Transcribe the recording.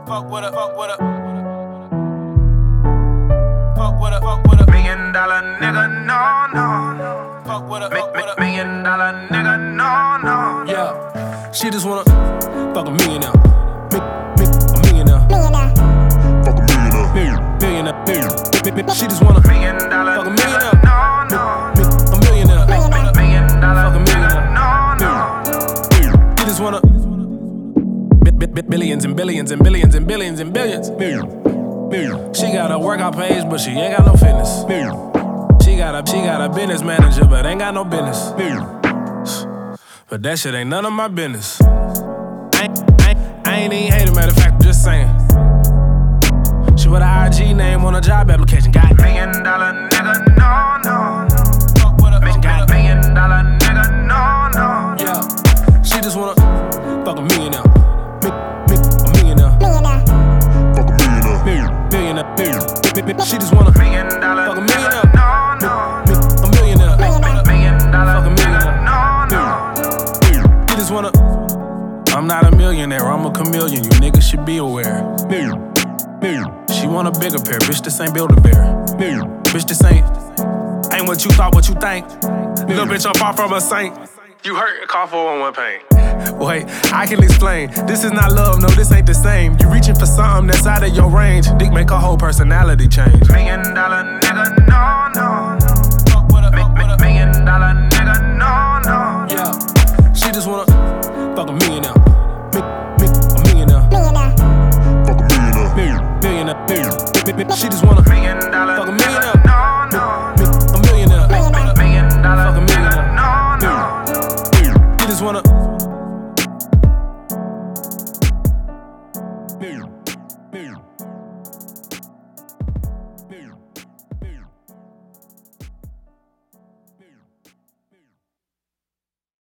Fuck with a, fuck with a. Fuck with a, fuck with a. $1 million nigga, no, no. Fuck with a, fuck with a. $1 million nigga, no, no. Yeah, she just wanna fuck a millionaire. A millionaire. Fuck a millionaire. Millionaire. She just wanna $1 million fuck a millionaire. no, no. A millionaire. $1 million Fuck a millionaire. no, no. She just wanna billions and billions and billions and billions and billions. She got a workout page, but she ain't got no fitness. She got a business manager, but ain't got no business. But that shit ain't none of my business. I ain't even hating, matter of fact, I'm just saying. She put her IG name on a job application. Got $1 million nigga, no, no. Fuck with a, got $1 million nigga, no, no. yeah. She just wanna fuck a millionaire. A millionaire. Fuck a millionaire. Millionaire. She just wanna $1 million fuck a nigga, millionaire. no, no. A millionaire. $1 million Fuck a millionaire. nigga, no, no. She just wanna. I'm not a millionaire, I'm a chameleon. You niggas should be aware. She want a bigger pair, bitch. This ain't Build-A-Bear. Bitch, this ain't what you thought, what you think. Little bitch, I'm far from a saint. You hurt, call 411 pain. Wait, I can explain. This is not love, no, this ain't the same. You reaching for something that's out of your range. Dick make her whole personality change. $1 million nigga, no, no. Fuck with a, $1 million nigga, no, no. Yeah, she just wanna fuck a millionaire. A millionaire. Fuck a millionaire. Millionaire. She just wanna $1 million fuck a nigga, millionaire. no, no. A millionaire. $1 million Fuck a millionaire. nigga, no, no. She just wanna.